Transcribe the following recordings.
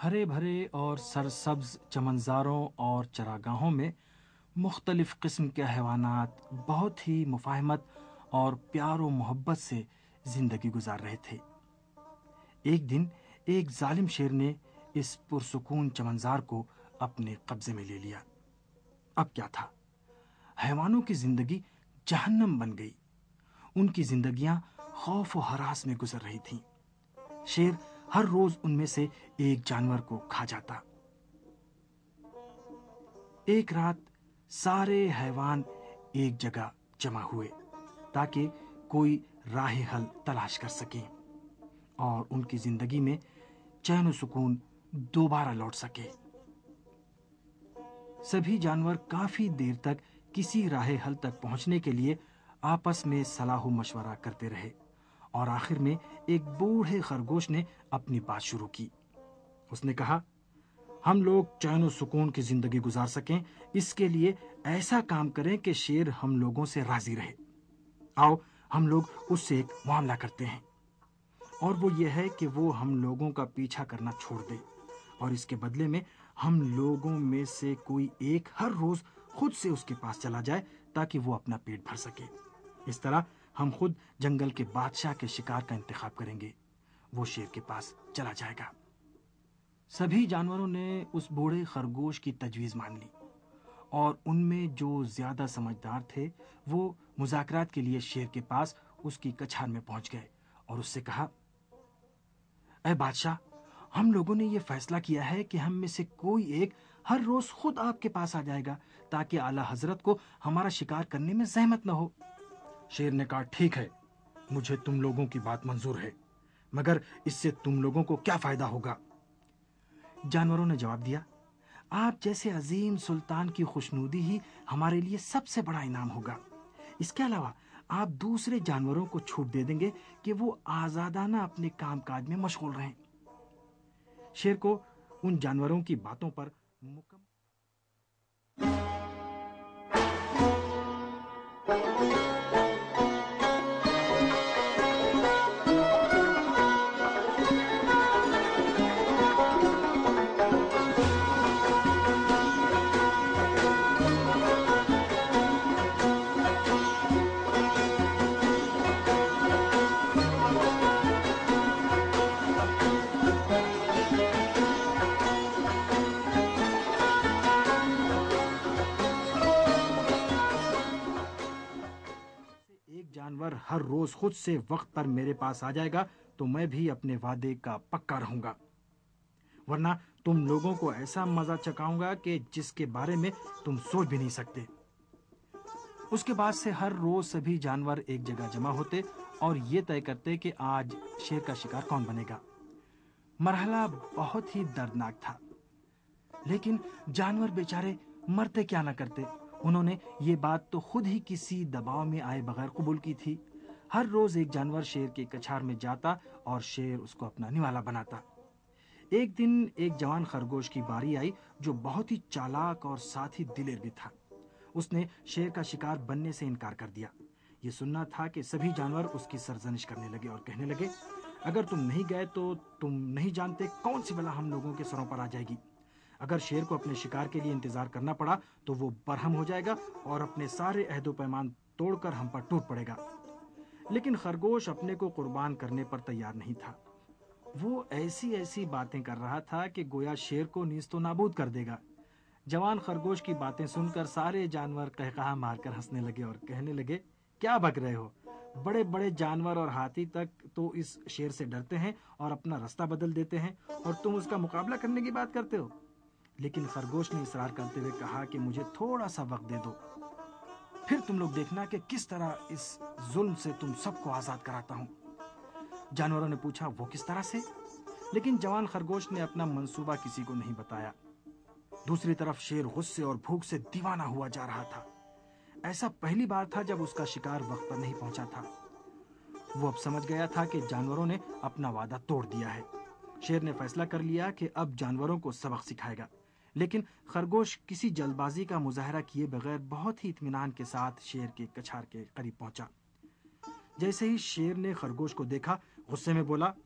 ہرے بھرے اور سرسبز چمنزاروں اور چراگاہوں میں مختلف قسم کے حیوانات بہت ہی مفاہمت اور پیار و محبت سے زندگی گزار رہے تھے۔ ایک دن ایک ظالم شیر نے اس پرسکون چمنزار کو اپنے قبضے میں لے لیا۔ اب کیا تھا؟ حیوانوں کی زندگی جہنم بن گئی۔ ان کی زندگیاں خوف و ہراس میں گزر رہی تھیں۔ شیر ہر روز ان میں سے ایک جانور کو کھا جاتا۔ ایک رات سارے حیوان ایک جگہ جمع ہوئے تاکہ کوئی راہ حل تلاش کر سکیں اور ان کی زندگی میں چین و سکون دوبارہ لوٹ سکے۔ سبھی جانور کافی دیر تک کسی راہ حل تک پہنچنے کے لیے آپس میں صلاح و مشورہ کرتے رہے اور آخر میں ایک بوڑھے خرگوش نے اپنی بات شروع کی۔ اس نے کہا، ہم لوگ چین و سکون کی زندگی گزار سکیں، اس کے لیے ایسا کام کریں کہ شیر ہم لوگوں سے راضی رہے۔ آؤ ہم لوگ اس سے ایک معاملہ کرتے ہیں، اور وہ یہ ہے کہ وہ ہم لوگوں کا پیچھا کرنا چھوڑ دے، اور اس کے بدلے میں ہم لوگوں میں سے کوئی ایک ہر روز خود سے اس کے پاس چلا جائے تاکہ وہ اپنا پیٹ بھر سکے۔ اس طرح ہم خود جنگل کے بادشاہ کے شکار کا انتخاب کریں گے۔ وہ شیر کے پاس چلا جائے گا۔ سبھی جانوروں نے اس بوڑھے خرگوش کی تجویز مان لی، اور ان میں جو زیادہ سمجھدار تھے وہ مذاکرات کے لیے شیر کے پاس اس کی کچھار میں پہنچ گئے اور اس سے کہا، اے بادشاہ، ہم لوگوں نے یہ فیصلہ کیا ہے کہ ہم میں سے کوئی ایک ہر روز خود آپ کے پاس آ جائے گا تاکہ اعلیٰ حضرت کو ہمارا شکار کرنے میں زحمت نہ ہو۔ شیر نے کہا، ٹھیک ہے، مجھے تم لوگوں کی بات منظور ہے، مگر اس سے تم لوگوں کو کیا فائدہ ہوگا؟ جانوروں نے جواب دیا، آپ جیسے عظیم سلطان کی خوشنودی ہی ہمارے لیے سب سے بڑا انعام ہوگا۔ اس کے علاوہ آپ دوسرے جانوروں کو چھوٹ دے دیں گے کہ وہ آزادانہ اپنے کام کاج میں مشغول رہیں۔ شیر کو ان جانوروں کی باتوں پر مکمل ایک جانور ہر روز خود سے وقت پر میرے پاس آ جائے گا تو میں بھی اپنے وعدے کا پکا رہوں گا، ورنہ تم لوگوں کو ایسا مزہ چکھاؤں گا کہ جس کے بارے میں تم سوچ بھی نہیں سکتے۔ اس کے بعد سے ہر روز سبھی جانور ایک جگہ جمع ہوتے اور یہ طے کرتے کہ آج شیر کا شکار کون بنے گا۔ مرحلہ بہت ہی دردناک تھا، لیکن جانور بیچارے مرتے کیا نہ کرتے۔ انہوں نے یہ بات تو خود ہی کسی دباؤ میں آئے بغیر قبول کی تھی۔ ہر روز ایک جانور شیر کی کچھار میں جاتا اور شیر اس کو اپنا نوالا بناتا۔ ایک دن ایک جوان خرگوش کی باری آئی جو بہت ہی چالاک اور ساتھ ہی دلیر بھی تھا۔ اس نے شیر کا شکار بننے سے انکار کر دیا۔ یہ سننا تھا کہ سبھی جانور اس کی سرزنش کرنے لگے اور کہنے لگے، اگر تم نہیں گئے تو تم نہیں جانتے کون سی بلا ہم لوگوں کے سروں پر آ جائے گی۔ اگر شیر کو اپنے شکار کے لیے انتظار کرنا پڑا تو وہ برہم ہو جائے گا اور اپنے سارے عہد و پیمان توڑ کر ہم پر ٹوٹ پڑے گا۔ لیکن خرگوش اپنے کو قربان کرنے پر تیار نہیں تھا۔ وہ ایسی باتیں کر رہا تھا کہ گویا شیر کو نیست و نابود کر دے گا۔ جوان خرگوش کی باتیں سن کر سارے جانور قہقہا مار کر ہنسنے لگے اور کہنے لگے، کیا بک رہے ہو؟ بڑے بڑے جانور اور ہاتھی تک تو اس شیر سے ڈرتے ہیں اور اپنا رستہ بدل دیتے ہیں، اور تم اس کا مقابلہ کرنے کی بات کرتے ہو؟ لیکن خرگوش نے اصرار کرتے ہوئے کہا کہ مجھے تھوڑا سا وقت دے دو، پھر تم لوگ دیکھنا کہ کس طرح اس ظلم سے تم سب کو آزاد کراتا ہوں۔ جانوروں نے پوچھا، وہ کس طرح سے؟ لیکن جوان خرگوش نے اپنا منصوبہ کسی کو نہیں بتایا۔ دوسری طرف شیر غصے اور بھوک سے دیوانہ ہوا جا رہا تھا۔ ایسا پہلی بار تھا جب اس کا شکار وقت پر نہیں پہنچا تھا۔ وہ اب سمجھ گیا تھا کہ جانوروں نے اپنا وعدہ توڑ دیا ہے۔ شیر نے فیصلہ کر لیا کہ اب جانوروں کو سبق سکھائے گا، لیکن خرگوش کسی جلد بازی کا مظاہرہ کیے بغیر بہت ہی اطمینان کے ساتھ شیر کے کچھار کے قریب پہنچا۔ جیسے ہی شیر نے خرگوش کو دیکھا، غصے میں بولا،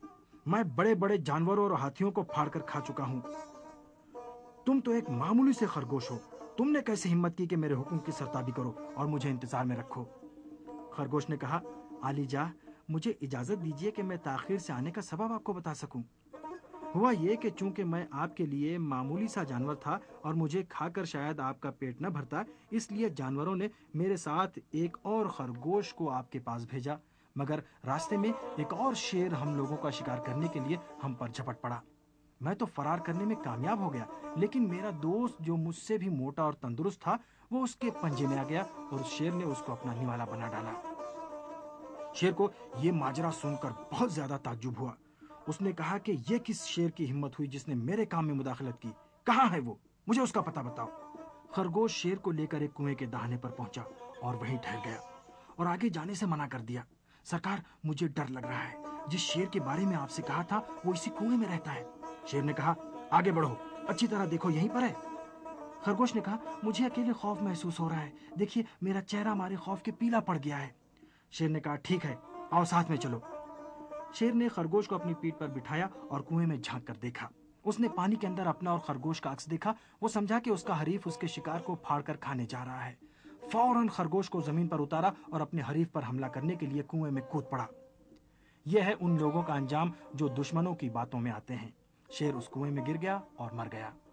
मैं बड़े बड़े जानवरों और हाथियों को फाड़ कर खा चुका हूं। तुम तो एक मामूली से खरगोश हो। तुमने कैसे हिम्मत की कि मेरे हुक्म की सरताबी करो और मुझे इंतजार में रखो? खरगोश ने कहा, आलीजा, मुझे इजाजत दीजिए कि मैं ताखिर से आने का सबब आपको बता सकूं। हुआ ये कि चूंकि मैं आपके लिए मामूली सा जानवर था और मुझे खाकर शायद आपका पेट न भरता, इसलिए जानवरों ने मेरे साथ एक और खरगोश को आपके पास भेजा। मगर रास्ते में एक और शेर हम लोगों का शिकार करने के लिए हम पर झपट पड़ा। मैं तो फरार करने में कामयाब हो गया, लेकिन मेरा दोस्त जो मुझसे भी मोटा और तंदुरुस्त था, वो उसके पंजे में आ गया और उस शेर ने उसको अपना निवाला बना डाला। शेर को ये माजरा सुनकर बहुत ज्यादा ताज्जुब हुआ। उसने कहा कि ये किस शेर की हिम्मत हुई जिसने मेरे काम में मुदाखलत की? कहाँ है वो? मुझे उसका पता बताओ। खरगोश शेर को लेकर एक कुएं के दहाने पर पहुंचा और वहीं ठहर गया और आगे जाने से मना कर दिया। सरकार, मुझे डर लग रहा है। जिस शेर के बारे में आपसे कहा था वो इसी कुएं में रहता है। शेर ने कहा, आगे बढ़ो, अच्छी तरह देखो, यहीं पर है। खरगोश ने कहा, मुझे अकेले खौफ महसूस हो रहा है। देखिए, मेरा चेहरा हमारे खौफ के पीला पड़ गया है। शेर ने कहा, ठीक है, आओ साथ में चलो। शेर ने खरगोश को अपनी पीठ पर बिठाया और कुएं में झांक कर देखा। उसने पानी के अंदर अपना और खरगोश का अक्स देखा। वो समझा कि उसका हरीफ उसके शिकार को फाड़ कर खाने जा रहा है। फौरन खरगोश को जमीन पर उतारा और अपने हरीफ पर हमला करने के लिए कुएं में कूद पड़ा। यह है उन लोगों का अंजाम जो दुश्मनों की बातों में आते हैं। शेर उस कुएं में गिर गया और मर गया।